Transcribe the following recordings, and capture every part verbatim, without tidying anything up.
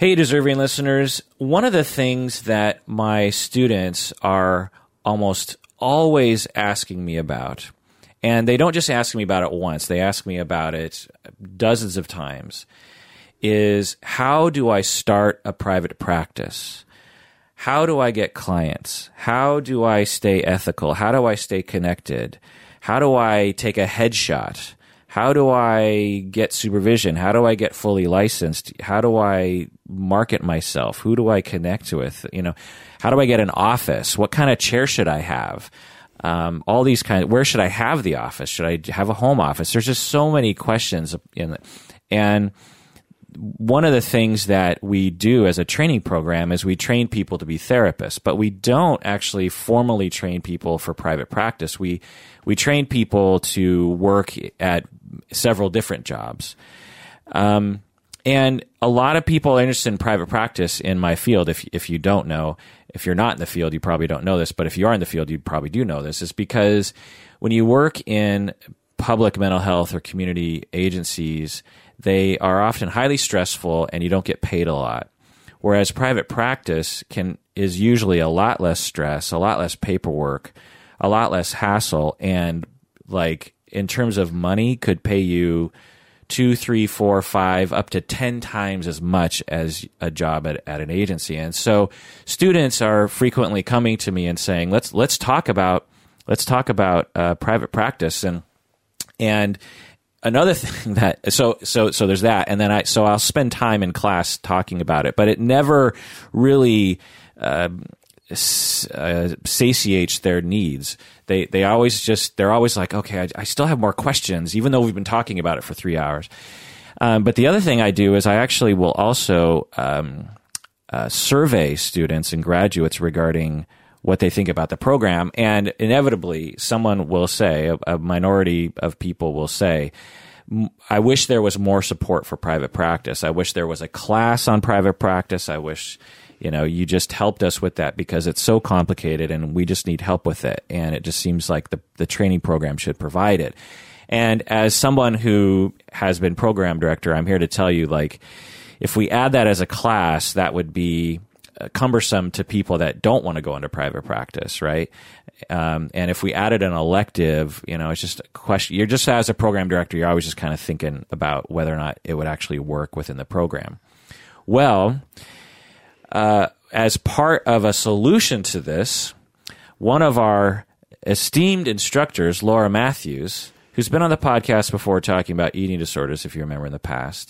Hey, deserving listeners. One of the things that my students are almost always asking me about, and they don't just ask me about it once, they ask me about it dozens of times, is how do I start a private practice? How do I get clients? How do I stay ethical? How do I stay connected? How do I take a headshot? How do I get supervision? How do I get fully licensed? How do I market myself? Who do I connect with? You know, how do I get an office? What kind of chair should I have? Um, all these kinds. Where should I have the office? Should I have a home office? There's just so many questions in it. And one of the things that we do as a training program is we train people to be therapists, but we don't actually formally train people for private practice. We we train people to work at several different jobs. Um, and a lot of people are interested in private practice in my field. If if you don't know, if you're not in the field, you probably don't know this, but if you are in the field, you probably do know this. Is because when you work in public mental health or community agencies, they are often highly stressful and you don't get paid a lot. Whereas private practice can is usually a lot less stress, a lot less paperwork, a lot less hassle, and like in terms of money could pay you two, three, four, five, up to ten times as much as a job at, at an agency. And so students are frequently coming to me and saying, let's let's talk about let's talk about uh, private practice. And and another thing that so so so there's that, and then I so I'll spend time in class talking about it, but it never really uh, s- uh, satiates their needs. They they always just they're always like, okay, I, I still have more questions, even though we've been talking about it for three hours. Um, but the other thing I do is I actually will also um, uh, survey students and graduates regarding what they think about the program. And inevitably, someone will say, a, a minority of people will say, I wish there was more support for private practice. I wish there was a class on private practice. I wish, you know, you just helped us with that because it's so complicated and we just need help with it. And it just seems like the, the training program should provide it. And as someone who has been program director, I'm here to tell you, like, if we add that as a class, that would be cumbersome to people that don't want to go into private practice, right? Um, and if we added an elective, you know, it's just a question. You're just as a program director, you're always just kind of thinking about whether or not it would actually work within the program. Well, uh, as part of a solution to this, one of our esteemed instructors, Laura Matthews, who's been on the podcast before talking about eating disorders, if you remember in the past,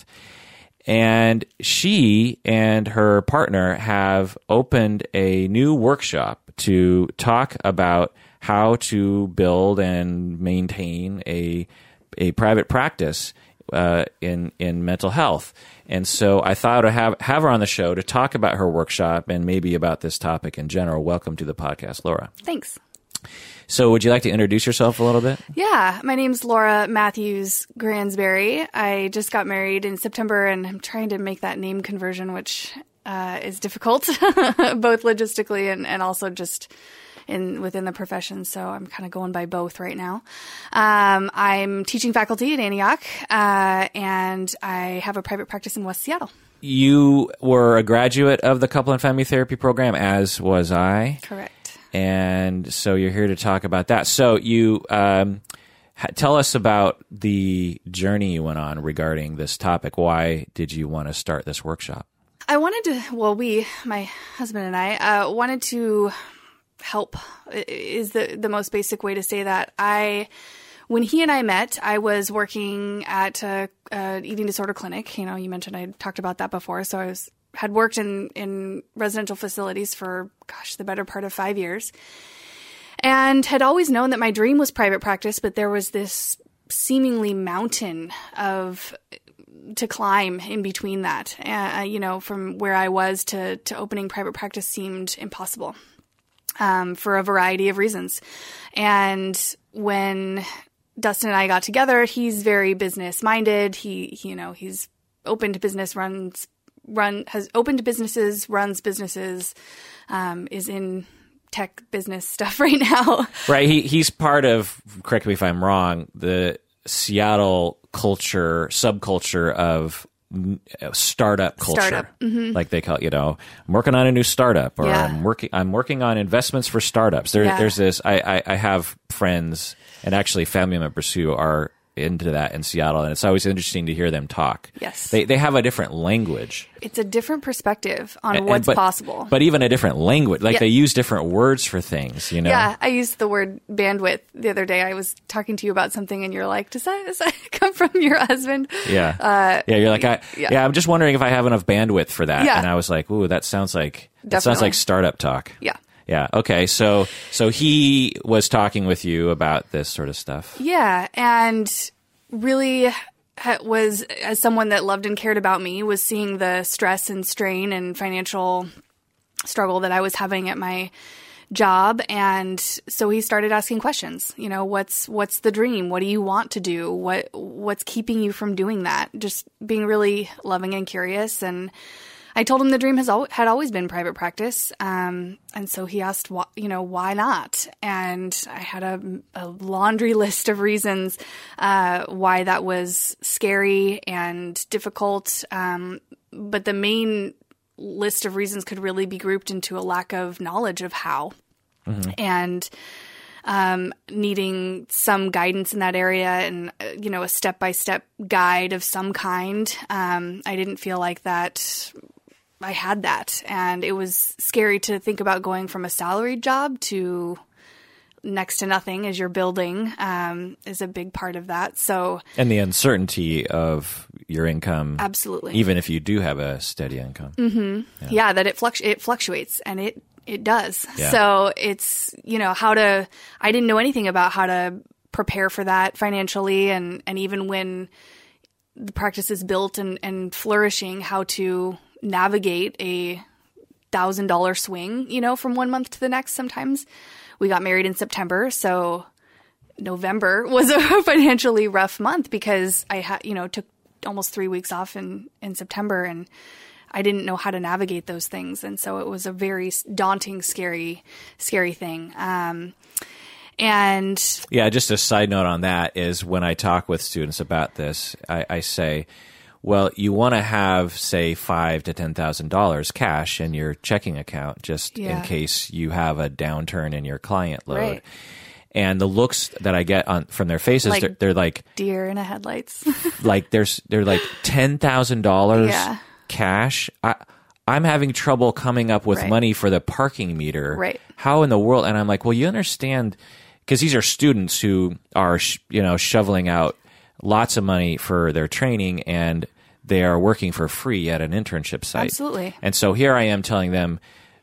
and she and her partner have opened a new workshop to talk about how to build and maintain a a private practice uh, in in mental health. And so I thought I'd have have her on the show to talk about her workshop and maybe about this topic in general. Welcome to the podcast, Laura. Thanks. So would you like to introduce yourself a little bit? Yeah, my name's Laura Matthews Gransberry. I just got married in September, and I'm trying to make that name conversion, which uh, is difficult, both logistically and, and also just in within the profession. So I'm kind of going by both right now. Um, I'm teaching faculty at Antioch, uh, and I have a private practice in West Seattle. You were a graduate of the Couple and Family Therapy program, as was I. Correct. And so you're here to talk about that. So you um, ha- tell us about the journey you went on regarding this topic. Why did you want to start this workshop? I wanted to, well, we, my husband and I, uh, wanted to help is the, the most basic way to say that. I, when he and I met, I was working at a, a eating disorder clinic. You know, you mentioned I talked about that before. So I was had worked in, in residential facilities for, gosh, the better part of five years. And had always known that my dream was private practice, but there was this seemingly mountain of to climb in between that. Uh, you know, from where I was to, to opening private practice seemed impossible um, for a variety of reasons. And when Dustin and I got together, he's very business minded. He, he, you know, he's open to business, runs run has opened businesses, runs businesses, um, is in tech business stuff right now. Right. He he's part of, correct me if I'm wrong, the Seattle culture, subculture of n- uh, startup culture, Startup. Mm-hmm. like they call it, you know, I'm working on a new startup, or Yeah. I'm working, I'm working on investments for startups. There, Yeah. There's this, I, I, I have friends and actually family members who are into that in Seattle, and it's always interesting to hear them talk. Yes. They, they have a different language. It's a different perspective on And- what's but, possible. But even a different language. Like Yeah. they use different words for things, you know? Yeah, I used the word bandwidth the other day. I was talking to you about something, and you're like, "Does that, does that come from your husband?" Yeah. Uh, yeah, you're like, I, yeah. yeah. I'm just wondering if I have enough bandwidth for that. Yeah. And I was like, ooh, that sounds like, that sounds Definitely. like startup talk. Yeah. Yeah. Okay. So, so he was talking with you about this sort of stuff. Yeah, and really ha- was, as someone that loved and cared about me, was seeing the stress and strain and financial struggle that I was having at my job. And so he started asking questions. You know, what's what's the dream? What do you want to do? What what's keeping you from doing that? Just being really loving and curious. And I told him the dream has al- had always been private practice, um, and so he asked, why, you know, why not? And I had a, a laundry list of reasons uh, why that was scary and difficult. Um, but the main list of reasons could really be grouped into a lack of knowledge of how, mm-hmm. and um, needing some guidance in that area, and uh, you know, a step by step guide of some kind. Um, I didn't feel like that. I had that, and it was scary to think about going from a salaried job to next to nothing as you're building, um, is a big part of that. So, and the uncertainty of your income, absolutely, even if you do have a steady income, mm-hmm. yeah. yeah, that it fluctu- it fluctuates, and it it does. Yeah. So it's, you know, how to. I didn't know anything about how to prepare for that financially, and and even when the practice is built and and flourishing, how to navigate a thousand dollar swing, you know, from one month to the next. Sometimes we got married in September, so November was a financially rough month because I had, you know, took almost three weeks off in, in September, and I didn't know how to navigate those things. And so it was a very daunting, scary, scary thing. Um, and yeah, just a side note on that is when I talk with students about this, I, I say, well, you want to have, say, five to ten thousand dollars cash in your checking account, just Yeah. in case you have a downturn in your client load. Right. And the looks that I get on from their faces, Like they're, they're like, deer in the headlights. like there's, they're like ten thousand dollars Yeah. cash. I, I'm having trouble coming up with Right. money for the parking meter. Right. How in the world? And I'm like, well, you understand, because these are students who are, sh- you know, shoveling out lots of money for their training, and they are working for free at an internship site. Absolutely. And so here I am telling them,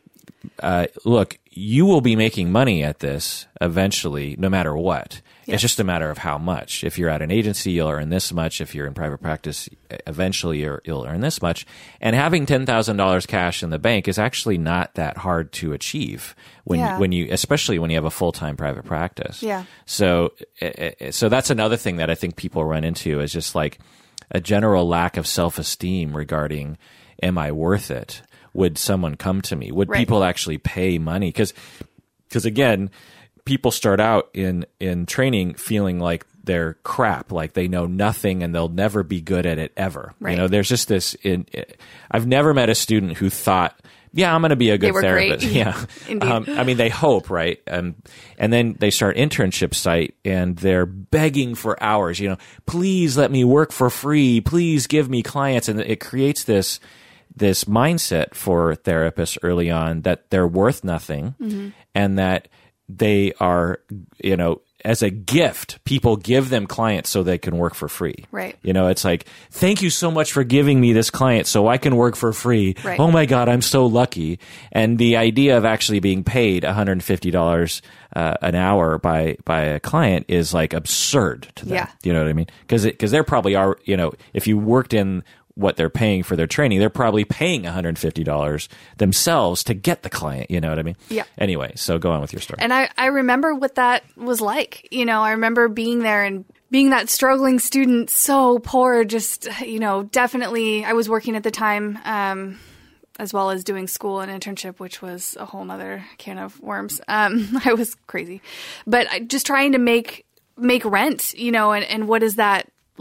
uh, look, you will be making money at this eventually, no matter what. Yes. It's just a matter of how much. If you're at an agency, you'll earn this much. If you're in private practice, eventually you're, you'll earn this much. And having ten thousand dollars cash in the bank is actually not that hard to achieve when Yeah. when you, especially when you have a full-time private practice. Yeah. So, uh, so that's another thing that I think people run into is just like a general lack of self-esteem regarding, am I worth it? Would someone come to me? Would Right. people actually pay money? Because, because again, people start out in, in training feeling like they're crap, like they know nothing and they'll never be good at it ever. Right. You know, there's just this, in, I've never met a student who thought, yeah, I'm going to be a good were therapist. great. Yeah. Indeed. Um, I mean, they hope, right? Um, and then they start internship site and they're begging for hours, you know, please let me work for free. Please give me clients. And it creates this, this mindset for therapists early on that they're worth nothing, mm-hmm. and that they are, you know, as a gift, people give them clients so they can work for free. Right. You know, it's like, thank you so much for giving me this client so I can work for free. Right. Oh my God, I'm so lucky. And the idea of actually being paid one hundred fifty dollars uh, an hour by, by a client is like absurd to them. Yeah. You know what I mean? Because because they're probably are, you know, if you worked in what they're paying for their training, they're probably paying one hundred fifty dollars themselves to get the client. You know what I mean? Yeah. Anyway, so go on with your story. And I, I remember what that was like. You know, I remember being there and being that struggling student, so poor, just, you know, definitely, I was working at the time, um, as well as doing school and internship, which was a whole nother can of worms. Um, I was crazy. But I, just trying to make make rent, you know, and, and what does that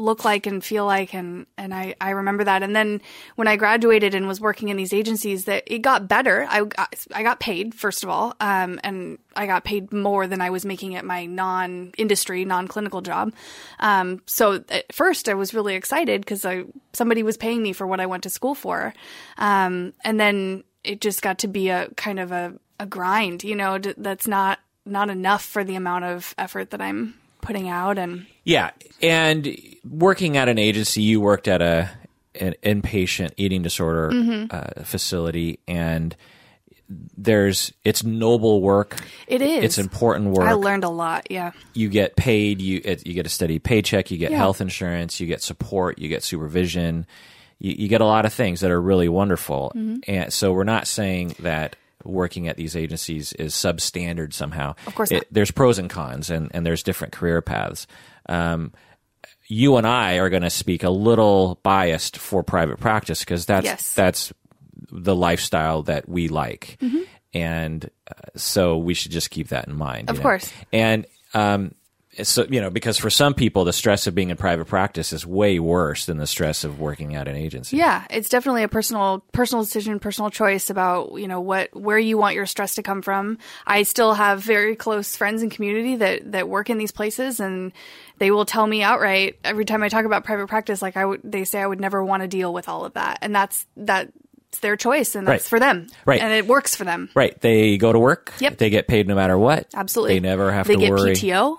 look like and feel like. And, and I, I remember that. And then when I graduated and was working in these agencies, that it got better. I got, I got paid, first of all. Um, and I got paid more than I was making at my non-industry, non-clinical job. Um, so at first I was really excited because I, somebody was paying me for what I went to school for. Um, and then it just got to be a kind of a, a grind, you know, that's not, not enough for the amount of effort that I'm putting out. And yeah. And working at an agency, you worked at a an inpatient eating disorder mm-hmm. uh, facility, and there's it's noble work. It is. It's important work. I learned a lot. Yeah. You get paid. You it, you get a steady paycheck. You get yeah. health insurance. You get support. You get supervision. You, you get a lot of things that are really wonderful. Mm-hmm. And so we're not saying that working at these agencies is substandard somehow. Of course not. It, there's pros and cons, and, and there's different career paths. Um, you and I are going to speak a little biased for private practice because that's yes. that's the lifestyle that we like, mm-hmm. and uh, so we should just keep that in mind. Of you know? course. And um, so you know, because for some people, the stress of being in private practice is way worse than the stress of working at an agency. Yeah, it's definitely a personal personal decision, personal choice about, you know, what where you want your stress to come from. I still have very close friends and community that that work in these places, and they will tell me outright every time I talk about private practice, like I would, they say I would never want to deal with all of that, and that's that. It's their choice, and that's right. for them. Right. And it works for them. Right. They go to work. Yep. They get paid no matter what. Absolutely. They never have they to get worry. P T O.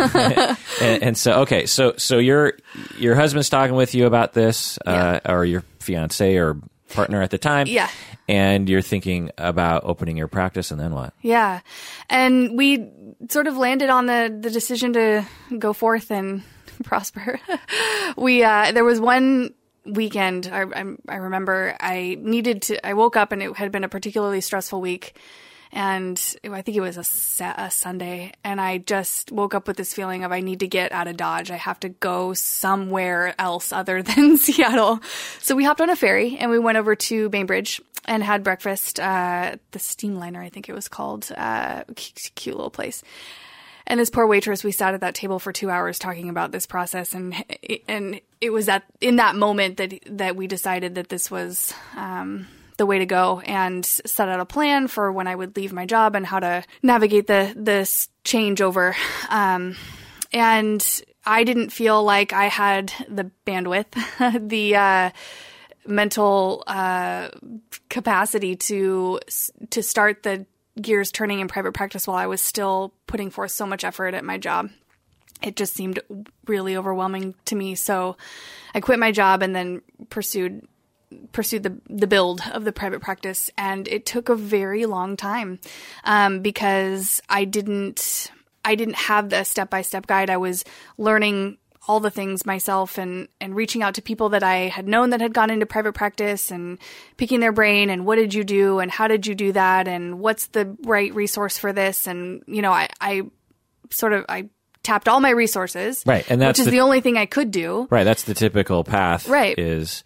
and, and so, okay. So, so your, your husband's talking with you about this, uh, yeah. or your fiance or partner at the time. Yeah. And you're thinking about opening your practice, and then what? Yeah. And we sort of landed on the, the decision to go forth and prosper. we, uh, there was one weekend, I, I, I remember I needed to, I woke up and it had been a particularly stressful week, and it, I think it was a, a Sunday, and I just woke up with this feeling of I need to get out of Dodge. I have to go somewhere else other than Seattle. So we hopped on a ferry and we went over to Bainbridge and had breakfast, uh, the Steamliner, I think it was called, uh, cute, cute little place. And this poor waitress, we sat at that table for two hours talking about this process, and and it was at in that moment that that we decided that this was um, the way to go, and set out a plan for when I would leave my job and how to navigate the this changeover. Um, and I didn't feel like I had the bandwidth, the uh, mental uh, capacity to to start the gears turning in private practice while I was still putting forth so much effort at my job. It just seemed really overwhelming to me. So I quit my job and then pursued pursued the the build of the private practice. And it took a very long time um, because I didn't I didn't have the step-by-step guide. I was learning all the things myself, and, and reaching out to people that I had known that had gone into private practice and picking their brain, and what did you do and how did you do that, and what's the right resource for this. And, you know, I, I sort of, I tapped all my resources, right, and that's which is the, the only thing I could do. Right. That's the typical path, right. is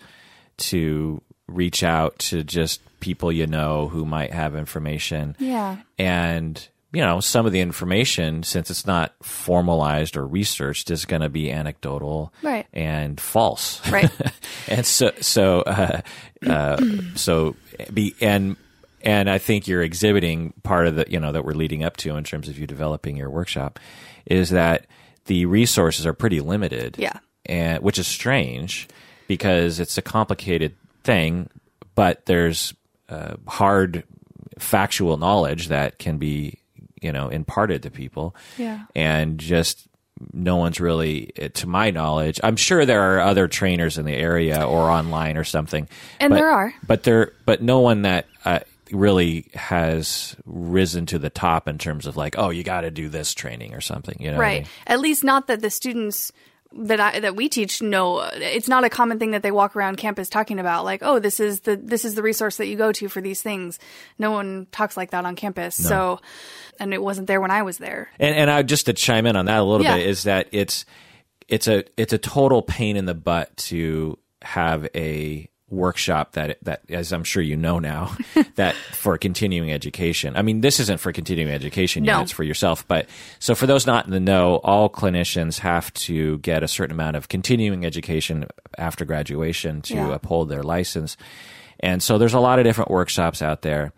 to reach out to just people you know who might have information. Yeah. And you know, some of the information, since it's not formalized or researched, is going to be anecdotal, right. and false, right? And so, so, uh, uh, so, be and and I think you're exhibiting part of the, you know, that we're leading up to in terms of you developing your workshop, is that the resources are pretty limited, yeah, and which is strange because it's a complicated thing, but there's uh, hard factual knowledge that can be, you know, imparted to people. Yeah. And just no one's really, to my knowledge, I'm sure there are other trainers in the area or online or something. And but, there are. But there, but no one that uh, really has risen to the top in terms of like, oh, you got to do this training or something, you know? Right. What I mean? At least not that the students that I, that we teach know. It's not a common thing that they walk around campus talking about, like, oh, this is the this is the resource that you go to for these things. No one talks like that on campus. No. So, and it wasn't there when I was there. And and I just to chime in on that a little yeah. bit is that it's it's a it's a total pain in the butt to have a workshop that, that, as I'm sure you know now, that for continuing education. I mean, this isn't for continuing education yet, No. it's for yourself. But so for those not in the know, all clinicians have to get a certain amount of continuing education after graduation to Yeah. uphold their license. And so there's a lot of different workshops out there.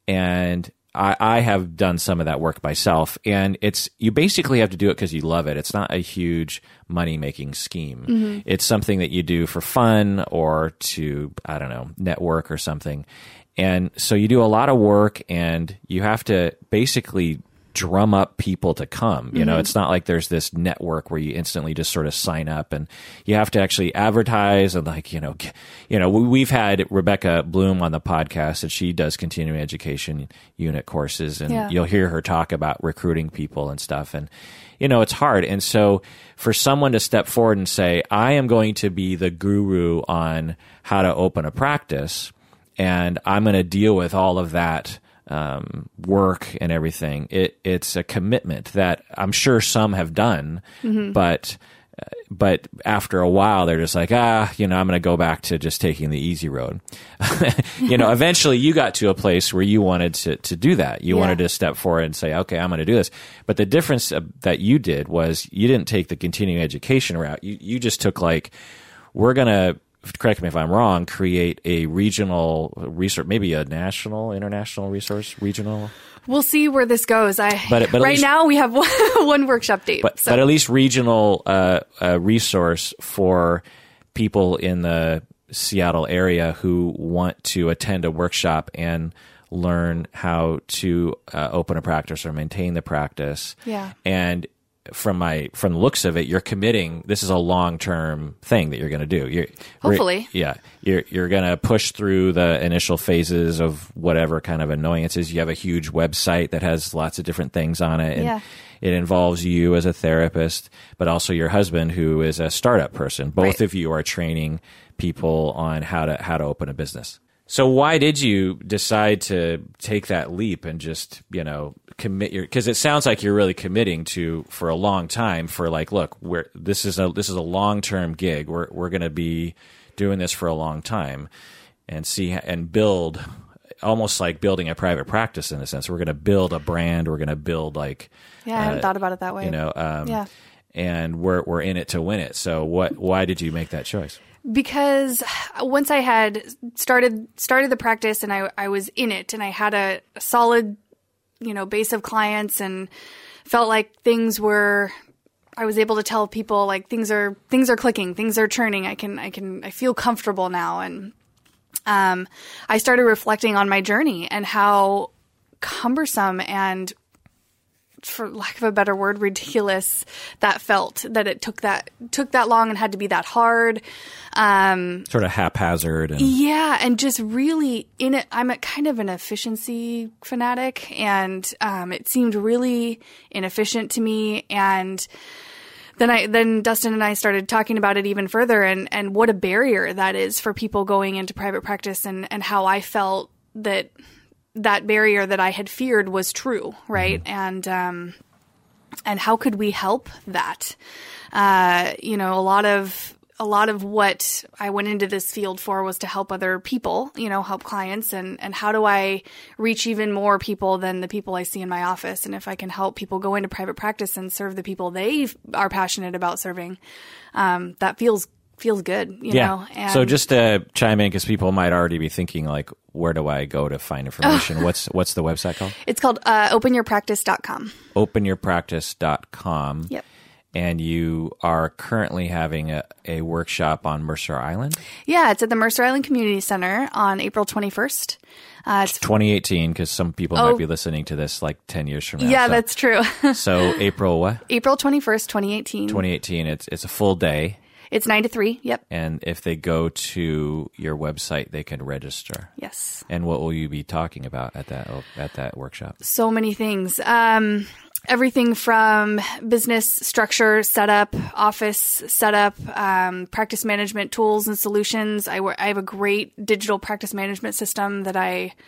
And I, I have done some of that work myself, and it's you basically have to do it because you love it. It's not a huge money making scheme. Mm-hmm. It's something that you do for fun or to I don't know network or something. And so you do a lot of work, and you have to basically drum up people to come. You mm-hmm. know, it's not like there's this network where you instantly just sort of sign up, and you have to actually advertise and like, you know, g- you know, we, we've had Rebecca Bloom on the podcast, and she does continuing education unit courses, and Yeah. you'll hear her talk about recruiting people and stuff. And, you know, it's hard. And so for someone to step forward and say, I am going to be the guru on how to open a practice, and I'm going to deal with all of that Um, work and everything. It it's a commitment that I'm sure some have done, mm-hmm. but uh, but after a while they're just like, ah, you know, I'm going to go back to just taking the easy road. You know, eventually you got to a place where you wanted to to do that. You yeah. wanted to step forward and say, okay, I'm going to do this. But the difference uh, that you did was you didn't take the continuing education route. You you just took like, we're going to, correct me if I'm wrong, create a regional resource, maybe a national, international resource, regional. We'll see where this goes. I But- but at right least- now we have one, one workshop date. But, so. but at least regional uh, uh, resource for people in the Seattle area who want to attend a workshop and learn how to uh, open a practice or maintain the practice. Yeah. And from my from the looks of it, you're committing. This is a long term thing that you're going to do. You're, Hopefully, yeah. You're you're going to push through the initial phases of whatever kind of annoyances. You have a huge website that has lots of different things on it, and Yeah. it involves you as a therapist, but also your husband, who is a startup person. Both Right. of you are training people on how to how to open a business. So why did you decide to take that leap and just, you know, commit your, because it sounds like you're really committing to for a long time for like, look, we're this is a this is a long-term gig. We're we're going to be doing this for a long time and see and build, almost like building a private practice in a sense. We're going to build a brand, we're going to build like yeah, I hadn't uh, thought about it that way. you know, um, yeah. and we're we're in it to win it. So what why did you make that choice? Because once I had started started the practice and I I was in it and I had a, a solid, you know, base of clients and felt like things were, I was able to tell people like things are things are clicking, things are churning. I can I can I feel comfortable now, and um, I started reflecting on my journey and how cumbersome and, for lack of a better word, ridiculous that felt, that it took that took that long and had to be that hard. Um, Sort of haphazard and yeah, and just really in it. I'm a kind of an efficiency fanatic, and um, it seemed really inefficient to me. And then I then Dustin and I started talking about it even further, and and what a barrier that is for people going into private practice, and and how I felt that that barrier that I had feared was true, right? Mm-hmm. And um, and how could we help that? Uh, you know, a lot of a lot of what I went into this field for was to help other people, you know, help clients, and and how do I reach even more people than the people I see in my office? And if I can help people go into private practice and serve the people they are passionate about serving, um, that feels feels good, you yeah. know. And so just to chime in, because people might already be thinking like, where do I go to find information? what's what's the website called? It's called uh, open your practice dot com. open your practice dot com. Yep. And you are currently having a, a workshop on Mercer Island? Yeah, it's at the Mercer Island Community Center on April twenty-first. Uh, it's twenty eighteen, because some people Oh. might be listening to this like ten years from now. yeah, so, that's true. so April what? April twenty-first, twenty eighteen. twenty eighteen. It's it's a full day. It's nine to three. Yep. And if they go to your website, they can register. Yes. And what will you be talking about at that at that workshop? So many things. Um, everything from business structure, setup, office setup, um, practice management tools and solutions. I, wor- I have a great digital practice management system that I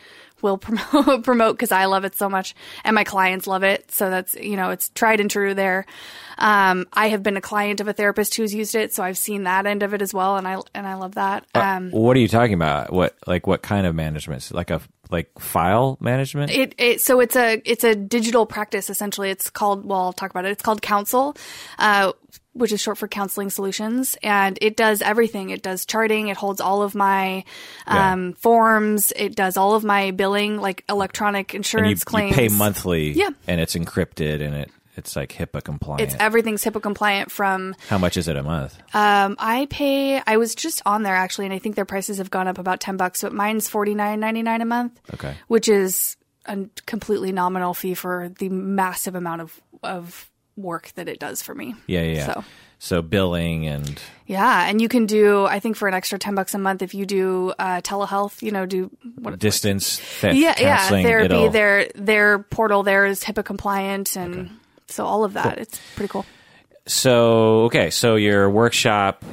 will promote promote because I love it so much and my clients love it. So that's, you know, it's tried and true there. Um, I have been a client of a therapist who's used it, so I've seen that end of it as well, and I and I love that. Um, uh, what are you talking about? What like what kind of management? Like a like file management? It, it so it's a it's a digital practice essentially. It's called well, I'll talk about it. It's called Counsel, uh, which is short for Counseling Solutions, and it does everything. It does charting. It holds all of my um, yeah. forms. It does all of my billing, like electronic insurance and you, claims. You pay monthly, yeah. and it's encrypted, and it. It's like HIPAA compliant. It's everything's HIPAA compliant from... How much is it a month? Um, I pay... I was just on there, actually, and I think their prices have gone up about ten bucks, but mine's forty-nine ninety-nine a month. Okay. Which is a completely nominal fee for the massive amount of, of work that it does for me. Yeah, yeah. So, so billing and... Yeah, and you can do, I think for an extra ten bucks a month, if you do uh, telehealth, you know, do... What, Distance th- yeah, counseling. Yeah, therapy. It'll... Their, their portal there is HIPAA compliant and... Okay. So all of that, cool. It's pretty cool. So, okay, so your workshop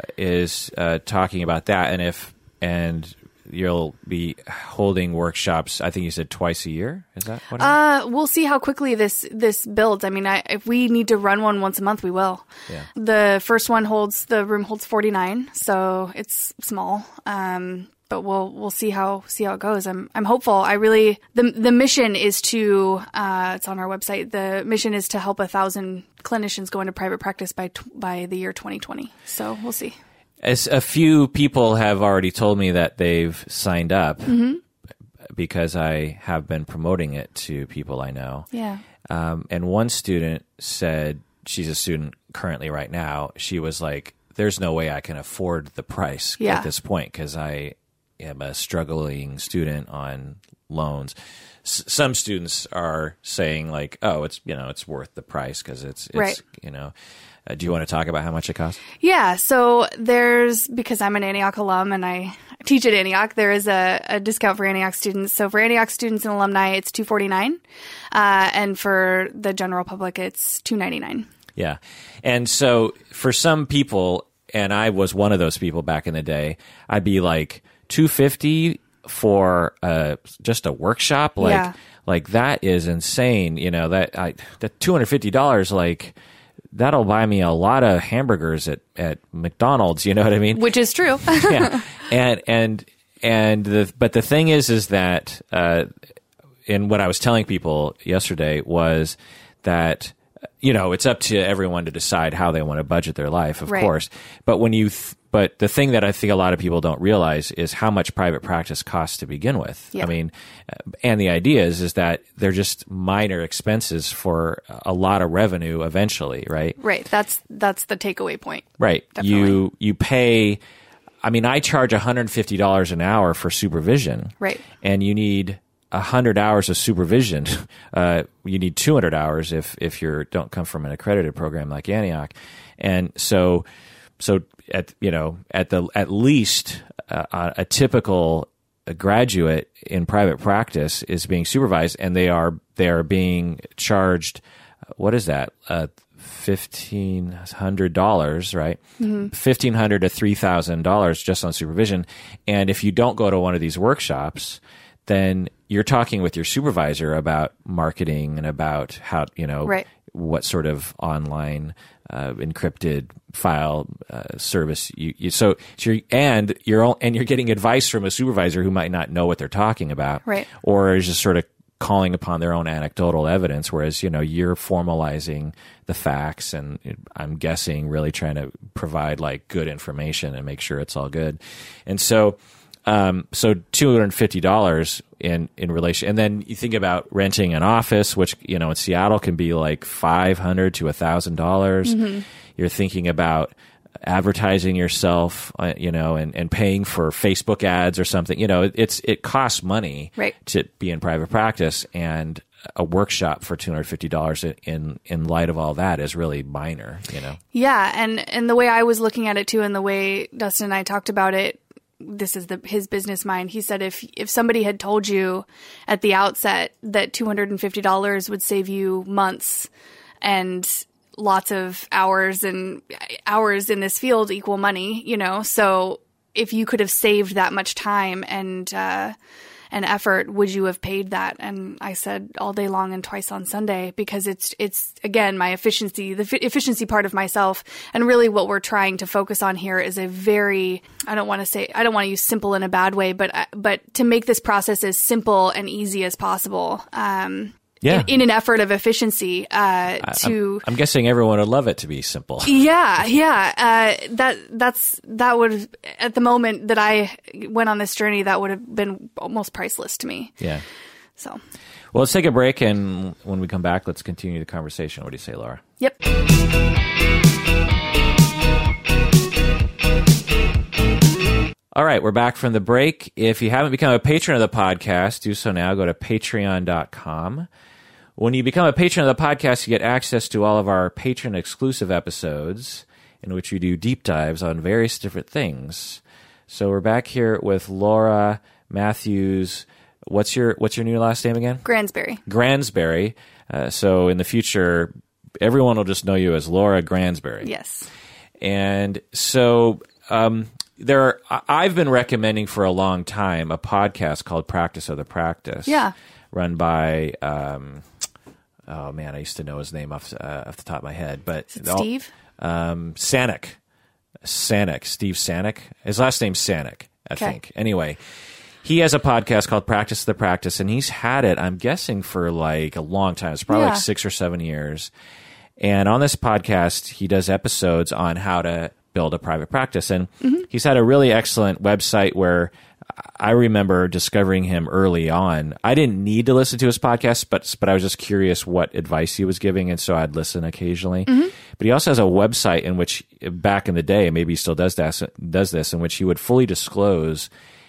is uh, talking about that, and if and you'll be holding workshops, I think you said twice a year? Is that what it uh, is? We'll see how quickly this, this builds. I mean, I, if we need to run one once a month, we will. Yeah. The first one holds, the room holds forty-nine, so it's small. Um But we'll we'll see how see how it goes. I'm I'm hopeful. I really the the mission is to uh, it's on our website. The mission is to help a thousand clinicians go into private practice by by the year twenty twenty. So we'll see. As a few people have already told me that they've signed up mm-hmm. because I have been promoting it to people I know. Yeah. Um, and one student said, she's a student currently right now. She was like, "There's no way I can afford the price yeah. at this point because I." am a struggling student on loans. S- some students are saying like, oh, it's, you know, it's worth the price because it's, it's, right. you know, uh, do you want to talk about how much it costs? Yeah. So there's, because I'm an Antioch alum and I teach at Antioch, there is a, a discount for Antioch students. So for Antioch students and alumni, it's two forty-nine. Uh, and for the general public, it's two ninety-nine. Yeah. And so for some people, and I was one of those people back in the day, I'd be like, two fifty for uh, just a workshop, like yeah. like that is insane. You know that I that two hundred fifty dollars, like that'll buy me a lot of hamburgers at, at McDonald's. You know what I mean? Which is true. yeah, and and and the but the thing is, is that uh, and what I was telling people yesterday was that. You know, it's up to everyone to decide how they want to budget their life, of right. course. But when you, th- but the thing that I think a lot of people don't realize is how much private practice costs to begin with. Yeah. I mean, and the idea is is that they're just minor expenses for a lot of revenue eventually, right? Right. That's that's the takeaway point. Right. Definitely. You you pay. I mean, I charge one hundred fifty dollars an hour for supervision. Right. And you need. one hundred hours of supervision. Uh, you need two hundred hours if if you don't come from an accredited program like Antioch, and so so at you know at the at least uh, a typical graduate in private practice is being supervised, and they are they are being charged. What is that? Uh, Fifteen hundred dollars, right? Mm-hmm. Fifteen hundred to three thousand dollars just on supervision, and if you don't go to one of these workshops, then you're talking with your supervisor about marketing and about how, you know, right. what sort of online uh, encrypted file uh, service you, you so, so you're, and you're all, and you're getting advice from a supervisor who might not know what they're talking about, right. or is just sort of calling upon their own anecdotal evidence, whereas, you know, you're formalizing the facts and I'm guessing really trying to provide like good information and make sure it's all good. And so Um, so two hundred fifty dollars in, in relation, and then you think about renting an office, which, you know, in Seattle can be like five hundred to a thousand dollars. You're thinking about advertising yourself, uh, you know, and, and paying for Facebook ads or something. You know, it, it's, it costs money right. to be in private practice, and a workshop for two hundred fifty dollars in, in light of all that is really minor, you know? Yeah. And, and the way I was looking at it too, and the way Dustin and I talked about it, this is the his business mind. He said if if somebody had told you at the outset that two hundred fifty dollars would save you months and lots of hours and hours in this field equal money, you know, so if you could have saved that much time and uh, and effort, would you have paid that? And I said all day long and twice on Sunday, because it's, it's again, my efficiency, the f- efficiency part of myself. And really what we're trying to focus on here is a very, I don't want to say, I don't want to use simple in a bad way, but, but to make this process as simple and easy as possible. Um, Yeah. In, in an effort of efficiency, uh, to. I'm, I'm guessing everyone would love it to be simple. Yeah, yeah. Uh, that that's that would, at the moment that I went on this journey, that would have been almost priceless to me. Yeah. So. Well, let's take a break, and when we come back, let's continue the conversation. What do you say, Laura? Yep. All right, we're back from the break. If you haven't become a patron of the podcast, do so now. Go to patreon dot com. When you become a patron of the podcast, you get access to all of our patron-exclusive episodes in which we do deep dives on various different things. So we're back here with Laura Matthews. What's your what's your new last name again? Gransberry. Gransberry. Uh, so in the future, everyone will just know you as Laura Gransberry. Yes. And so um, there, are, I've been recommending for a long time a podcast called Practice of the Practice. Yeah. Run by, um, oh man, I used to know his name off uh, off the top of my head, but Is it Steve? Um, Sanic, Sanic, Steve Sanic. His last name's Sanic, I Okay. think. Anyway, he has a podcast called Practice of the Practice, and he's had it, I'm guessing, for like a long time. It's probably Yeah. like six or seven years. And on this podcast, he does episodes on how to build a private practice. And mm-hmm. he's had a really excellent website where I remember discovering him early on. I didn't need to listen to his podcast, but but I was just curious what advice he was giving, and so I'd listen occasionally. Mm-hmm. But he also has a website in which, back in the day, maybe he still does this, does this, in which he would fully disclose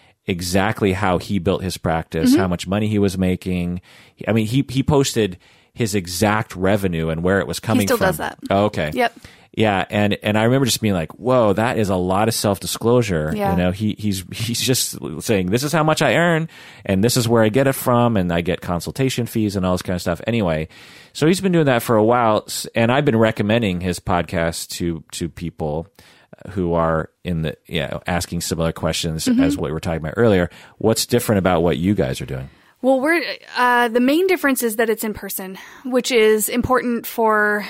exactly how he built his practice, mm-hmm. how much money he was making. I mean, he he posted his exact revenue and where it was coming He still from. does that. Oh, okay. Yep. Yeah, and, and I remember just being like, "Whoa, that is a lot of self disclosure." Yeah. You know, he he's he's just saying, "This is how much I earn, and this is where I get it from, and I get consultation fees and all this kind of stuff." Anyway, so he's been doing that for a while, and I've been recommending his podcast to to people who are in the yeah you know, asking similar questions mm-hmm. as what we were talking about earlier. What's different about what you guys are doing? Well, we're uh, the main difference is that it's in person, which is important for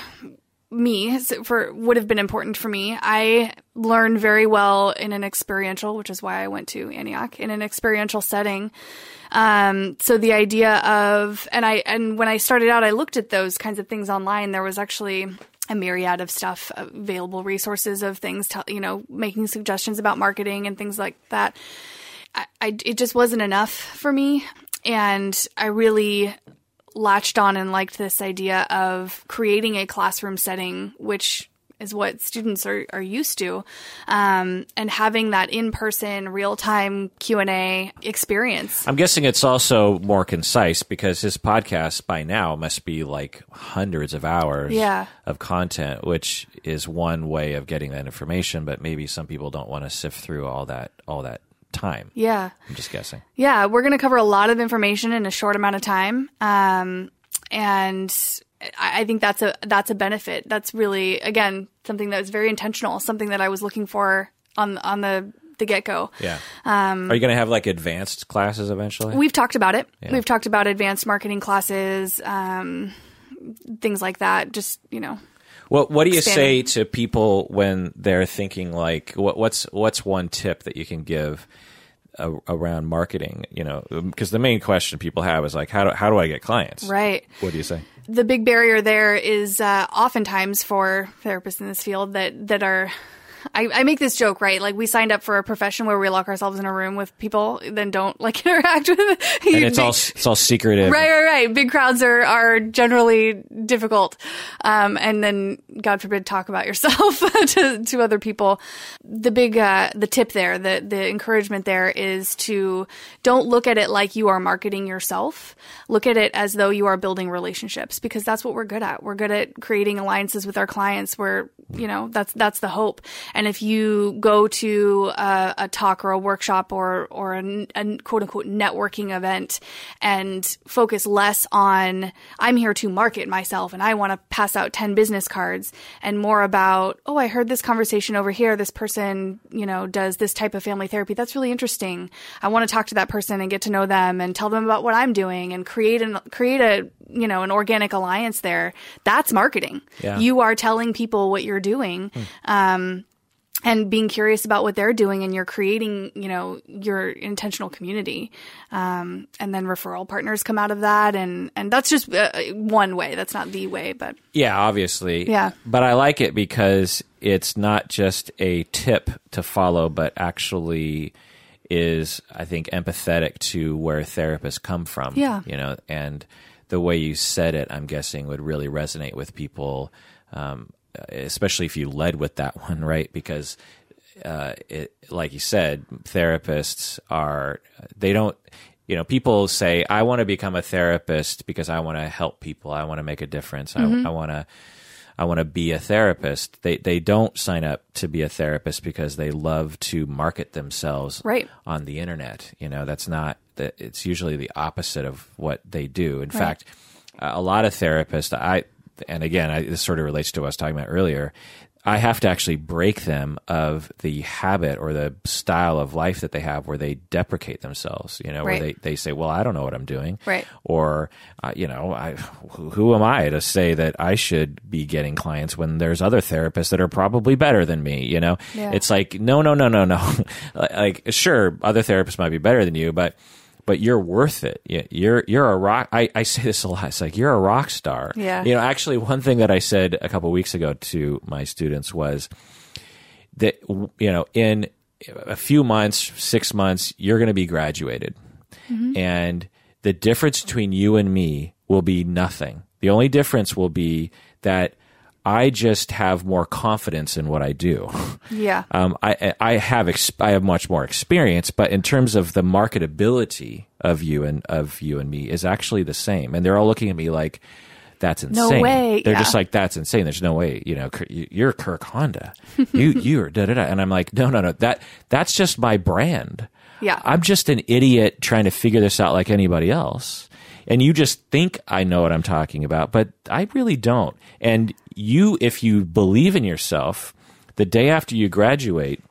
me, for would have been important for me. I learn very well in an experiential, which is why I went to Antioch, in an experiential setting. Um, so the idea of, and I, and when I started out, I looked at those kinds of things online. There was actually a myriad of stuff, available resources of things, to, you know, making suggestions about marketing and things like that. I, I, it just wasn't enough for me. And I really latched on and liked this idea of creating a classroom setting, which is what students are, are used to, um, and having that in-person, real-time Q and A experience. I'm guessing it's also more concise because his podcast by now must be like hundreds of hours yeah. of content, which is one way of getting that information, but maybe some people don't want to sift through all that all that time. Yeah. I'm just guessing. Yeah, we're going to cover a lot of information in a short amount of time. Um, and I, I think that's a that's a benefit. That's really, again, something that was very intentional, something that I was looking for on on the, the get-go. Yeah. Um, Are you going to have like advanced classes eventually? We've talked about it. Yeah. We've talked about advanced marketing classes, um, things like that. Just, you know. Well, what do you expanding. say to people when they're thinking like, what, what's what's one tip that you can give a, around marketing? You know, because the main question people have is like, how do how do I get clients? Right. What do you say? The big barrier there is uh, oftentimes for therapists in this field that that are. I, I make this joke, right? Like we signed up for a profession where we lock ourselves in a room with people, then don't like interact with. And it's all it's all secretive. Right, right, right. Big crowds are are generally difficult, um, and then God forbid talk about yourself to to other people. The big uh, the tip there, the the encouragement there is to don't look at it like you are marketing yourself. Look at it as though you are building relationships, because that's what we're good at. We're good at creating alliances with our clients. We're you know that's that's the hope. And if you go to a, a talk or a workshop or, or a, a quote unquote networking event and focus less on, I'm here to market myself and I want to pass out ten business cards, and more about, oh, I heard this conversation over here. This person, you know, does this type of family therapy. That's really interesting. I want to talk to that person and get to know them and tell them about what I'm doing and create an, create a, you know, an organic alliance there. That's marketing. Yeah. You are telling people what you're doing, hmm. um, and being curious about what they're doing, and you're creating, you know, your intentional community. Um, and then referral partners come out of that. And, and that's just uh, one way. That's not the way, but. Yeah, obviously. Yeah. But I like it because it's not just a tip to follow, but actually is, I think, empathetic to where therapists come from. Yeah. You know, and the way you said it, I'm guessing, would really resonate with people, um, especially if you led with that one, right? Because, uh, it, like you said, therapists are, they don't, you know, people say, I want to become a therapist because I want to help people. I want to make a difference. Mm-hmm. I, I want to, I want to be a therapist. They they don't sign up to be a therapist because they love to market themselves right. on the internet. You know, that's not, that. It's usually the opposite of what they do. In right. fact, a lot of therapists, I, and again, I, this sort of relates to what I was talking about earlier, I have to actually break them of the habit or the style of life that they have where they deprecate themselves, you know, right. where they, they say, well, I don't know what I'm doing. Right. Or, uh, you know, I, who am I to say that I should be getting clients when there's other therapists that are probably better than me, you know? Yeah. It's like, no, no, no, no, no. Like, sure, other therapists might be better than you, but But you're worth it. You're you're a rock. I, I say this a lot. It's like, you're a rock star. Yeah. You know, actually, one thing that I said a couple of weeks ago to my students was that, you know, in a few months, six months, you're going to be graduated, mm-hmm. and the difference between you and me will be nothing. The only difference will be that I just have more confidence in what I do. Yeah. Um, I I have ex- I have much more experience, but in terms of the marketability of you and of you and me is actually the same. And they're all looking at me like, that's insane. No way. They're yeah. just like, that's insane. There's no way. You know, you're Kirk Honda. you you're da da da. And I'm like, no no no. That that's just my brand. Yeah. I'm just an idiot trying to figure this out like anybody else. And you just think I know what I'm talking about, but I really don't. And you, if you believe in yourself, the day after you graduate,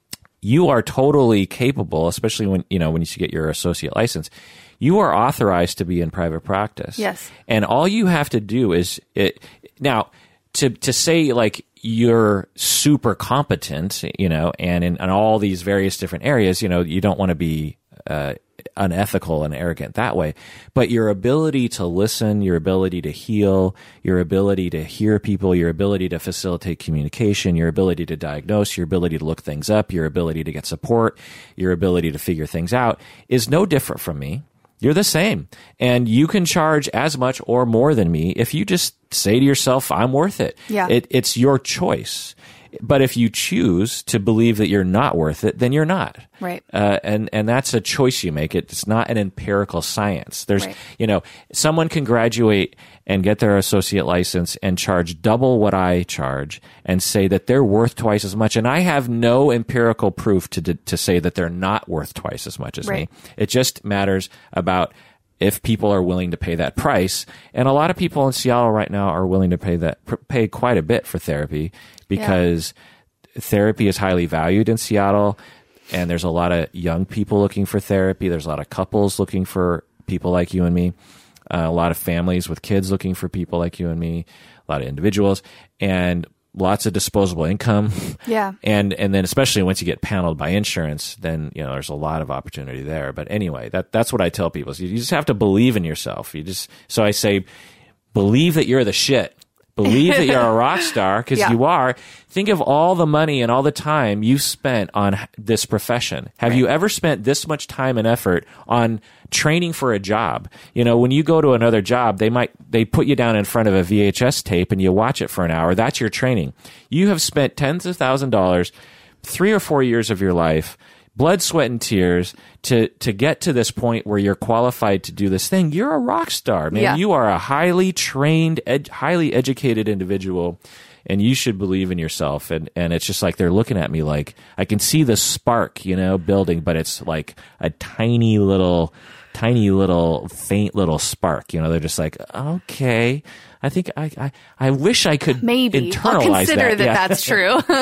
you are totally capable, especially when, you know, when you get your associate license, you are authorized to be in private practice. Yes. And all you have to do is, it, now, to to say like you're super competent, you know, and in, in all these various different areas, you know, you don't want to be uh, unethical and arrogant that way, but your ability to listen, your ability to heal, your ability to hear people, your ability to facilitate communication, your ability to diagnose, your ability to look things up, your ability to get support, your ability to figure things out is no different from me. You're the same. And you can charge as much or more than me if you just say to yourself, I'm worth it. Yeah. It, it's your choice. But if you choose to believe that you're not worth it, then you're not. Right. Uh, and, and that's a choice you make. It's not an empirical science. There's, right. you know, someone can graduate and get their associate license and charge double what I charge and say that they're worth twice as much. And I have no empirical proof to, to say that they're not worth twice as much as right. me. It just matters about if people are willing to pay that price. And a lot of people in Seattle right now are willing to pay that, pay quite a bit for therapy because yeah. therapy is highly valued in Seattle. And there's a lot of young people looking for therapy. There's a lot of couples looking for people like you and me. Uh, a lot of families with kids looking for people like you and me. A lot of individuals. And lots of disposable income. Yeah. And and then especially once you get paneled by insurance, then, you know, there's a lot of opportunity there. But anyway, that that's what I tell people. So you just have to believe in yourself. You just so I say, believe that you're the shit. Believe that you're a rock star because yeah. you are. Think of all the money and all the time you've spent on this profession. Have right. you ever spent this much time and effort on training for a job? You know, when you go to another job, they might they put you down in front of a V H S tape and you watch it for an hour. That's your training. You have spent tens of thousands of dollars, three or four years of your life, blood, sweat, and tears to to get to this point where you're qualified to do this thing. You're a rock star, man. Yeah. You are a highly trained, ed, highly educated individual. and you should believe in yourself. And, and it's just like they're looking at me like I can see the spark, you know, building, but it's like a tiny little, tiny little, faint little spark. You know, they're just like, okay, I think I, I, I wish I could maybe internalize I'll consider that, that yeah. that's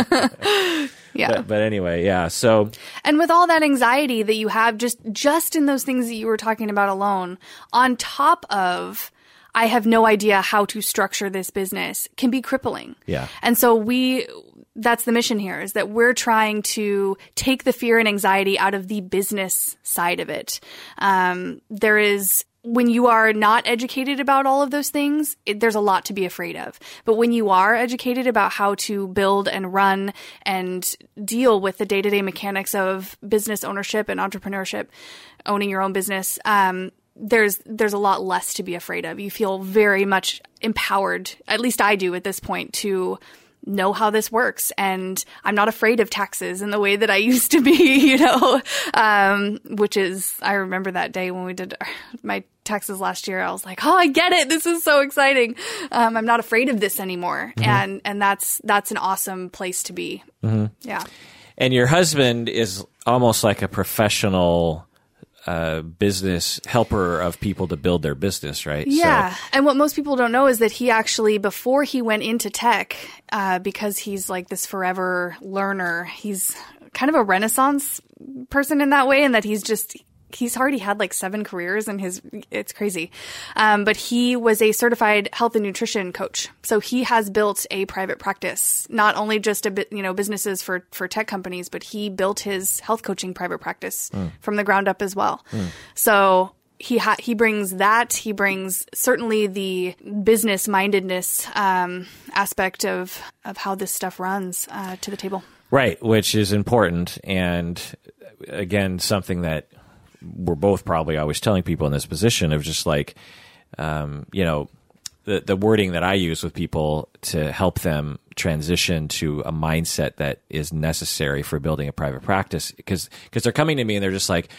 true. Yeah. But, but anyway, yeah. So, and with all that anxiety that you have just just in those things that you were talking about alone, on top of I have no idea how to structure this business, can be crippling. Yeah. And so we that's the mission here, is that we're trying to take the fear and anxiety out of the business side of it. Um, there is when you are not educated about all of those things, it, there's a lot to be afraid of. But when you are educated about how to build and run and deal with the day-to-day mechanics of business ownership and entrepreneurship, owning your own business, um, there's there's a lot less to be afraid of. You feel very much empowered, at least I do at this point, to know how this works. And I'm not afraid of taxes in the way that I used to be, you know, um, which is, I remember that day when we did my taxes last year. I was like, oh, I get it. This is so exciting. Um, I'm not afraid of this anymore. Mm-hmm. And, and that's, that's an awesome place to be. Mm-hmm. Yeah. And your husband is almost like a professional uh, business helper of people to build their business, right? Yeah. So. And what most people don't know is that he actually, before he went into tech, uh, because he's like this forever learner, he's kind of a Renaissance person in that way, and that he's just, he's already had like seven careers in his, it's crazy. Um, but he was a certified health and nutrition coach. So he has built a private practice, not only just a bit, you know, businesses for, for tech companies, but he built his health coaching private practice mm. from the ground up as well. Mm. So he ha- he brings that, he brings certainly the business mindedness, um, aspect of, of how this stuff runs, uh, to the table. Right. Which is important. And again, something that we're both probably always telling people in this position of just like, um, you know, the, the wording that I use with people to help them transition to a mindset that is necessary for building a private practice. Because because they're coming to me and they're just like,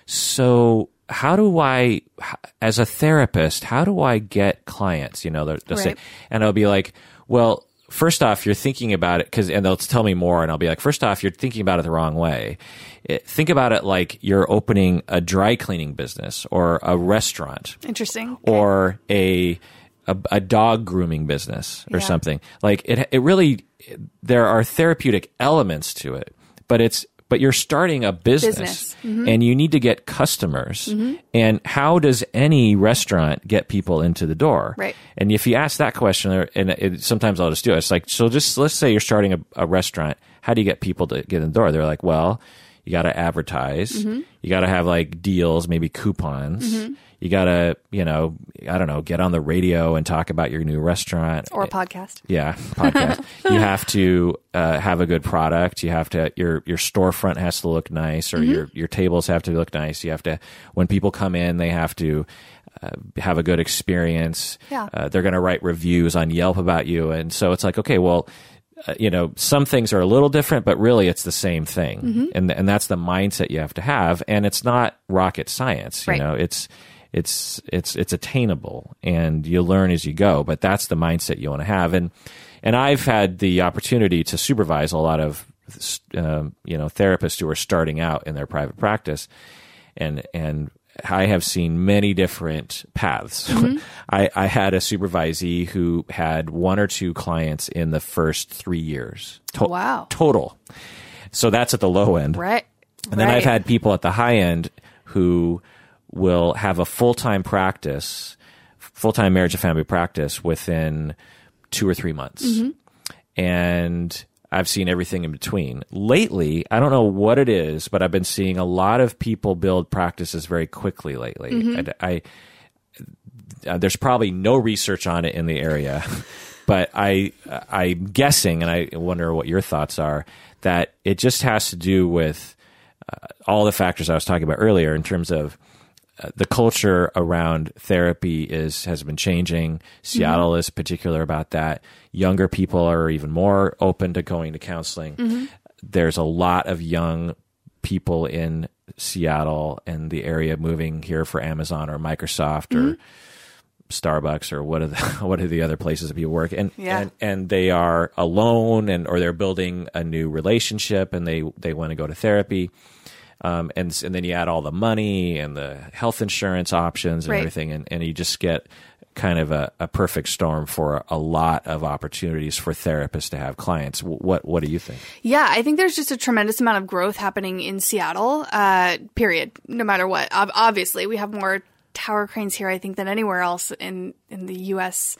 so how do I, as a therapist, how do I get clients? You know, they'll, they'll right. say, and I'll be like, well, first off, you're thinking about it because, and they'll tell me more, and I'll be like, first off, you're thinking about it the wrong way. It, think about it like you're opening a dry cleaning business or a restaurant. Interesting. Okay. Or a, a a dog grooming business or yeah. something. Like it, it really, there are therapeutic elements to it, but it's, but you're starting a business, business. Mm-hmm. and you need to get customers. Mm-hmm. And how does any restaurant get people into the door? Right. And if you ask that question, and it, sometimes I'll just do it. It's like, so just let's say you're starting a, a restaurant. How do you get people to get in the door? They're like, well, you got to advertise. Mm-hmm. You got to have like deals, maybe coupons. Mm-hmm. You got to, you know, I don't know, get on the radio and talk about your new restaurant. Or a podcast. Yeah, podcast. You have to uh, have a good product. You have to, your your storefront has to look nice, or mm-hmm. your, your tables have to look nice. You have to, when people come in, they have to uh, have a good experience. Yeah. Uh, they're going to write reviews on Yelp about you. And so it's like, okay, well, Uh, you know, some things are a little different, but really it's the same thing. Mm-hmm. And and that's the mindset you have to have. And it's not rocket science, you right. know, it's, it's, it's, it's attainable, and you learn as you go, but that's the mindset you want to have. And, and I've had the opportunity to supervise a lot of, um, you know, therapists who are starting out in their private practice, and, and, I have seen many different paths. Mm-hmm. I, I had a supervisee who had one or two clients in the first three years. To- wow. Total. So that's at the low end. Right. And then right. I've had people at the high end who will have a full-time practice, full-time marriage and family practice within two or three months. Mm-hmm. And I've seen everything in between. Lately, I don't know what it is, but I've been seeing a lot of people build practices very quickly lately. Mm-hmm. I, I uh, there's probably no research on it in the area, but I I'm guessing, and I wonder what your thoughts are, that it just has to do with uh, all the factors I was talking about earlier in terms of uh, the culture around therapy is has been changing. Seattle mm-hmm. is particular about that. Younger people are even more open to going to counseling. Mm-hmm. There's a lot of young people in Seattle and the area moving here for Amazon or Microsoft mm-hmm. or Starbucks or what are the what are the other places that people work, and Yeah. and, and they are alone, and or they're building a new relationship, and they they want to go to therapy. Um, and and then you add all the money and the health insurance options and Right. everything, and, and you just get kind of a, a perfect storm for a lot of opportunities for therapists to have clients. What what do you think? Yeah, I think there's just a tremendous amount of growth happening in Seattle, uh, period, no matter what. Ob- obviously, we have more tower cranes here, I think, than anywhere else in, in the U S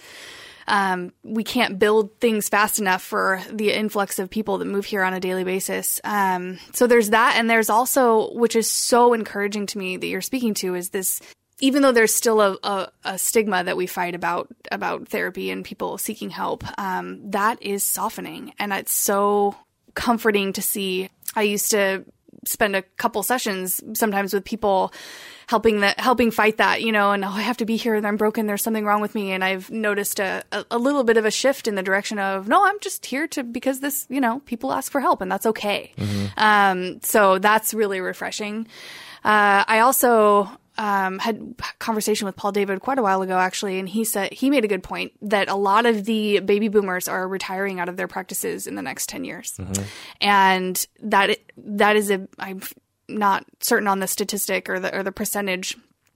Um, we can't build things fast enough for the influx of people that move here on a daily basis. Um, so there's that. And there's also, which is so encouraging to me that you're speaking to, is this, even though there's still a, a, a stigma that we fight about, about therapy and people seeking help, um, that is softening. And it's so comforting to see. I used to spend a couple sessions sometimes with people helping that, helping fight that, you know, and oh, I have to be here and I'm broken. There's something wrong with me. And I've noticed a, a, a little bit of a shift in the direction of, no, I'm just here to, because this, you know, people ask for help and that's okay. Mm-hmm. Um, so that's really refreshing. Uh, I also, um, had a conversation with Paul David quite a while ago, actually. And he said, he made a good point that a lot of the baby boomers are retiring out of their practices in the next ten years. Mm-hmm. And that, that is a, I'm not certain on the statistic or the, or the percentage.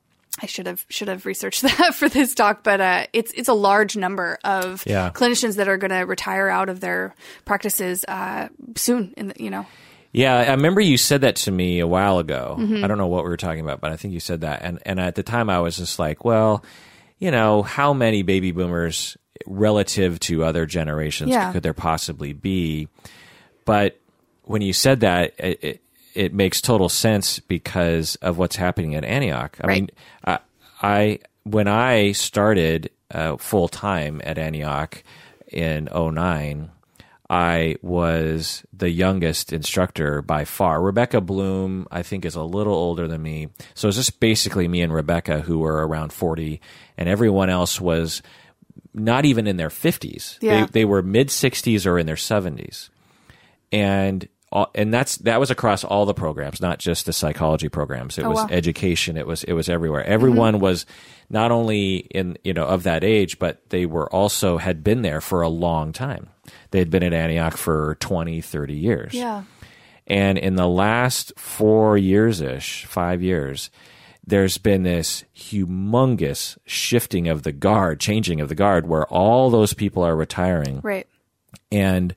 I should have, should have researched that for this talk, but, uh, it's, it's a large number of Yeah. clinicians that are going to retire out of their practices, uh, soon in the, you know. Yeah, I remember you said that to me a while ago. Mm-hmm. I don't know what we were talking about, but I think you said that. And and at the time I was just like, well, you know, how many baby boomers relative to other generations Yeah. could there possibly be? But when you said that, it, it, it makes total sense because of what's happening at Antioch. I Right. mean, I, I when I started uh, full time at Antioch in oh nine, I was the youngest instructor by far. Rebecca Bloom, I think, is a little older than me. So it's just basically me and Rebecca who were around forty, and everyone else was not even in their fifties. Yeah. They, they were mid-sixties or in their seventies. And all, and that's that was across all the programs, not just the psychology programs. It Oh, was wow. education. It was it was everywhere. Everyone Mm-hmm. was not only in you know of that age, but they were also had been there for a long time. They had been at Antioch for twenty, thirty years. Yeah. And in the last four years-ish, five years, there's been this humongous shifting of the guard, changing of the guard, where all those people are retiring. Right. And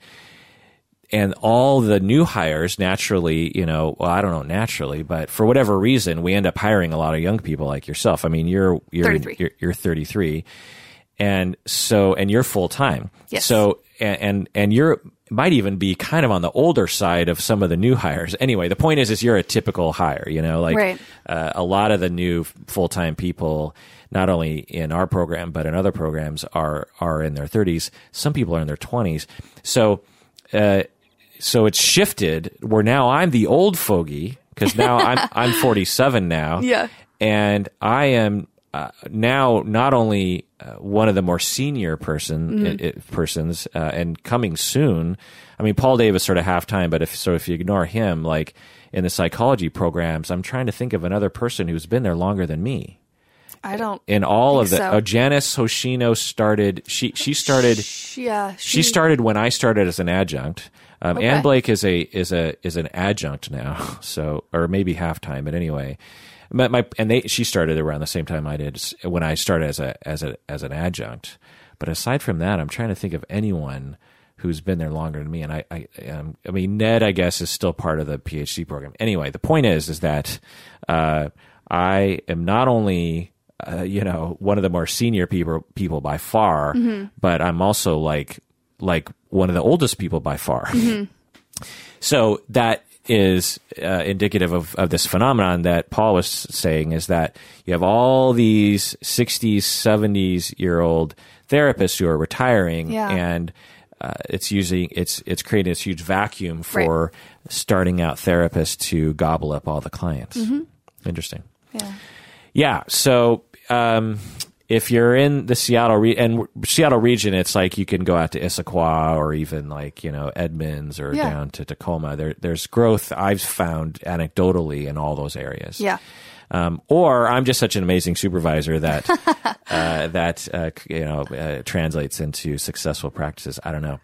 and all the new hires naturally, you know, well, I don't know naturally, but for whatever reason, we end up hiring a lot of young people like yourself. I mean, you're you're thirty-three. You're, you're thirty-three, and so and you're full time. Yes. So and and, and you're might even be kind of on the older side of some of the new hires. Anyway, the point is, is you're a typical hire. You know, like Right. uh, a lot of the new full time people, not only in our program but in other programs, are are in their thirties. Some people are in their twenties. So. Uh, So it's shifted where now I'm the old fogey because now I'm I'm forty-seven now. Yeah. And I am uh, now not only uh, one of the more senior person Mm-hmm. i- i- persons uh, and coming soon. I mean, Paul Davis sort of halftime, but if so, if you ignore him, like in the psychology programs, I'm trying to think of another person who's been there longer than me. I don't. In all of the, think so. oh, Janice Hoshino started. She she started. Sh- yeah. She started when I started as an adjunct. Um, Okay. Ann Blake is a is a is an adjunct now, so or maybe halftime, but anyway, my, my and they she started around the same time I did s- when I started as a as a as an adjunct. But aside from that, I'm trying to think of anyone who's been there longer than me. And I I um, I mean Ned, I guess, is still part of the PhD program. Anyway, the point is is that uh, I am not only uh, you know one of the more senior people people by far, Mm-hmm. but I'm also like. like one of the oldest people by far. Mm-hmm. So that is uh, indicative of, of this phenomenon that Paul was saying, is that you have all these sixties, seventies year old therapists who are retiring, Yeah. and uh, it's using it's it's creating this huge vacuum for starting out therapists to gobble up all the clients. Mm-hmm. Interesting. Yeah. Yeah. So, um, if you're in the Seattle re- and Seattle region, it's like you can go out to Issaquah or even like, you know, Edmonds or Yeah. down to Tacoma. There, there's growth I've found anecdotally in all those areas. Yeah. Um, or I'm just such an amazing supervisor that uh, that uh, you know uh, translates into successful practices. I don't know.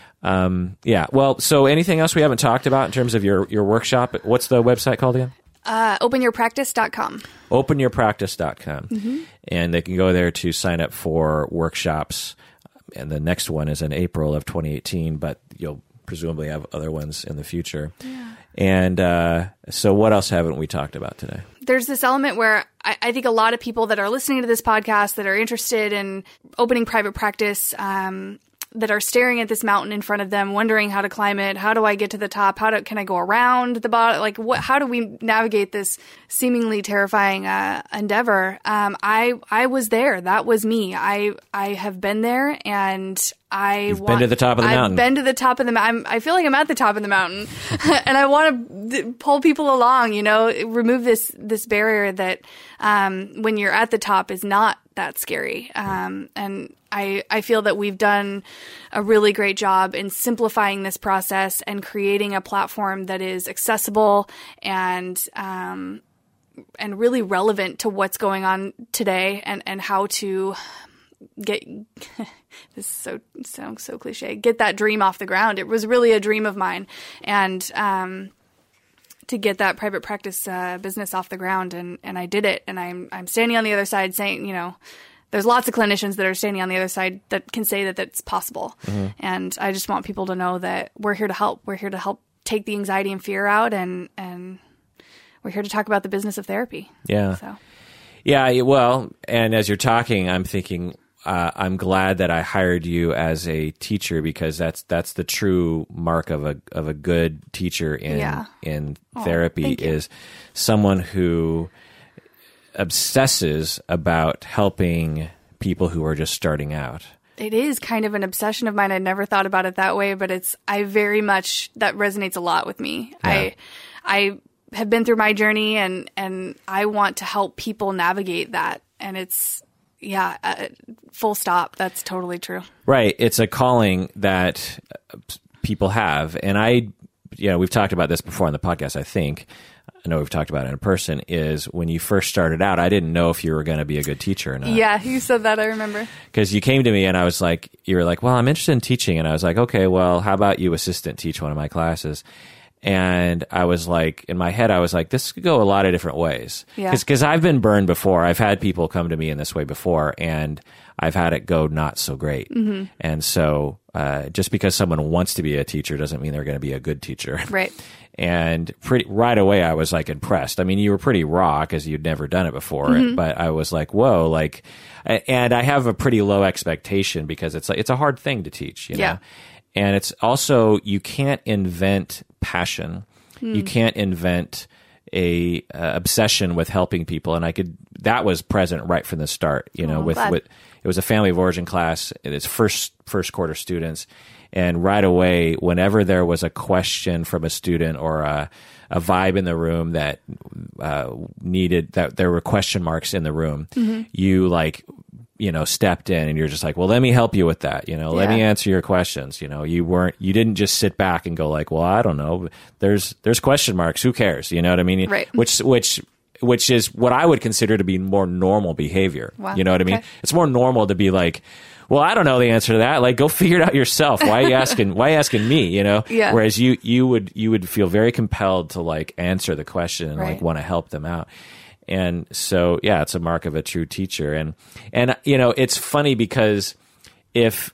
Um, yeah. Well, so anything else we haven't talked about in terms of your, your workshop? What's the website called again? Uh, open your practice dot com. open your practice dot com. Mm-hmm. And they can go there to sign up for workshops. And the next one is in April of twenty eighteen, but you'll presumably have other ones in the future. Yeah. And uh, so what else haven't we talked about today? There's this element where I, I think a lot of people that are listening to this podcast that are interested in opening private practice, um, that are staring at this mountain in front of them, wondering how to climb it. How do I get to the top? How do, can I go around the bottom? Like, what, how do we navigate this seemingly terrifying uh, endeavor? Um, I, I was there. That was me. I, I have been there, and I You've want, been to the top of the I've mountain. been to the top of the mountain. I feel like I'm at the top of the mountain, and I want to pull people along. You know, remove this this barrier that um, when you're at the top is not that scary. Um, and I, I feel that we've done a really great job in simplifying this process and creating a platform that is accessible and um, and really relevant to what's going on today, and, and how to get this is so sounds so cliche, get that dream off the ground. It was really a dream of mine, and um, to get that private practice uh, business off the ground, and, and I did it. And I'm I'm standing on the other side saying, you know, there's lots of clinicians that are standing on the other side that can say that that's possible. Mm-hmm. And I just want people to know that we're here to help. We're here to help take the anxiety and fear out, and and we're here to talk about the business of therapy. Yeah. So. Yeah. Well, and as you're talking, I'm thinking, Uh, I'm glad that I hired you as a teacher, because that's that's the true mark of a of a good teacher in Yeah. in Oh, therapy, thank you. is someone who obsesses about helping people who are just starting out. It is kind of an obsession of mine. I never thought about it that way, but it's I very much that resonates a lot with me. Yeah. I I have been through my journey, and and I want to help people navigate that, and it's. Yeah, uh, full stop. That's totally true. Right. It's a calling that uh, people have. And I, you know, we've talked about this before on the podcast, I think. I know we've talked about it in person, is when you first started out, I didn't know if you were going to be a good teacher or not. Yeah, you said that. I remember. Because you came to me and I was like, you were like, well, I'm interested in teaching. And I was like, okay, well, how about you assistant teach one of my classes? And I was like, in my head, I was like, this could go a lot of different ways. Yeah. Because I've been burned before. I've had people come to me in this way before, and I've had it go not so great. Mm-hmm. And so uh, just because someone wants to be a teacher doesn't mean they're going to be a good teacher. Right. And pretty right away, I was like impressed. I mean, you were pretty raw because you'd never done it before, Mm-hmm. but I was like, whoa, like, and I have a pretty low expectation because it's like, it's a hard thing to teach, you know? Yeah. And it's also, you can't invent passion. Mm. You can't invent a uh, obsession with helping people. And I could, that was present right from the start, you know, Oh, with, glad. with, it was a family of origin class. It's first, first quarter students. And right away, whenever there was a question from a student or a, a vibe in the room that uh, needed, that there were question marks in the room, mm-hmm. you like, you know, stepped in and you're just like, well, let me help you with that. You know, let Yeah. me answer your questions. You know, you weren't, you didn't just sit back and go like, well, I don't know. There's, there's question marks. Who cares? You know what I mean? Right. Which, which, which is what I would consider to be more normal behavior. Wow. You know what I mean? Okay. It's more normal to be like, well, I don't know the answer to that. Like, go figure it out yourself. Why are you asking, why are you asking me? You know? Yeah. Whereas you, you would, you would feel very compelled to like answer the question and Right. like want to help them out. And so, yeah, it's a mark of a true teacher. And, and, you know, it's funny because if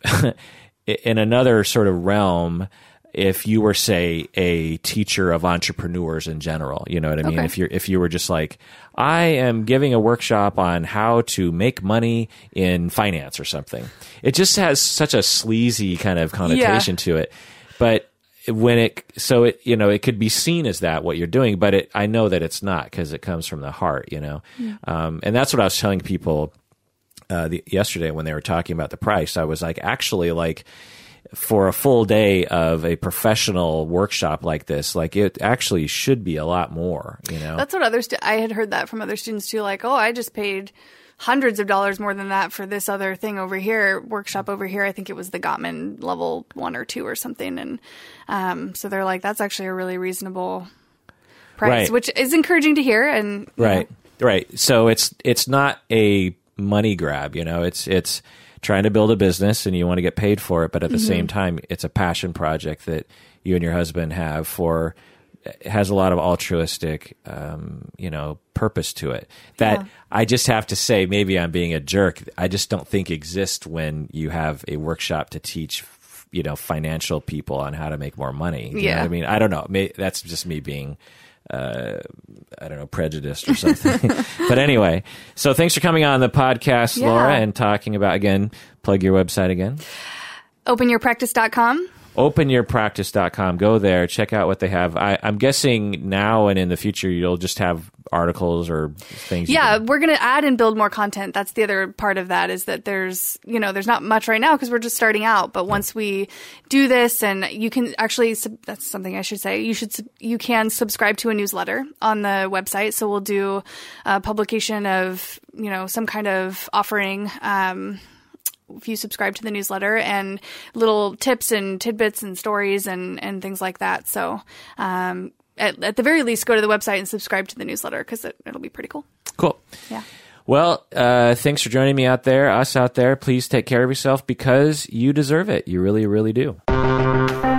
in another sort of realm, if you were, say, a teacher of entrepreneurs in general, you know what I mean? Okay. If you're, if you were just like, I am giving a workshop on how to make money in finance or something, it just has such a sleazy kind of connotation Yeah. to it. But when it, so it, you know, it could be seen as that, what you're doing, but it, I know that it's not, because it comes from the heart, you know? Yeah. Um, and that's what I was telling people, uh, the, yesterday when they were talking about the price. I was like, actually, like, for a full day of a professional workshop like this, like, it actually should be a lot more, you know? That's what others, stu- I had heard that from other students too. Like, oh, I just paid hundreds of dollars more than that for this other thing over here, workshop over here. I think it was the Gottman level one or two or something. And um, so they're like, that's actually a really reasonable price, right. which is encouraging to hear. And right, know. right. So it's it's not a money grab, you know. It's it's trying to build a business, and you want to get paid for it, but at the mm-hmm. same time, it's a passion project that you and your husband have for. It has a lot of altruistic, um, you know, purpose to it that yeah. I just have to say, maybe I'm being a jerk. I just don't think exists when you have a workshop to teach, you know, financial people on how to make more money. You yeah. know what I mean, I don't know. Maybe that's just me being, uh, I don't know, prejudiced or something. But anyway, so thanks for coming on the podcast, yeah. Laura, and talking about, again, plug your website again. open your practice dot com. open your practice dot com. Go there, check out what they have. I, I'm guessing now and in the future, you'll just have articles or things. Yeah, we're going to add and build more content. That's the other part of that is that there's, you know, there's not much right now because we're just starting out. But once we do this, and you can actually, that's something I should say, you should, you can subscribe to a newsletter on the website. So we'll do a publication of, you know, some kind of offering, um, if you subscribe to the newsletter, and little tips and tidbits and stories and, and things like that. So um, at, at the very least, go to the website and subscribe to the newsletter because it, it'll be pretty cool. Cool. Yeah. Well, uh, thanks for joining me out there, us out there. Please take care of yourself because you deserve it. You really, really do.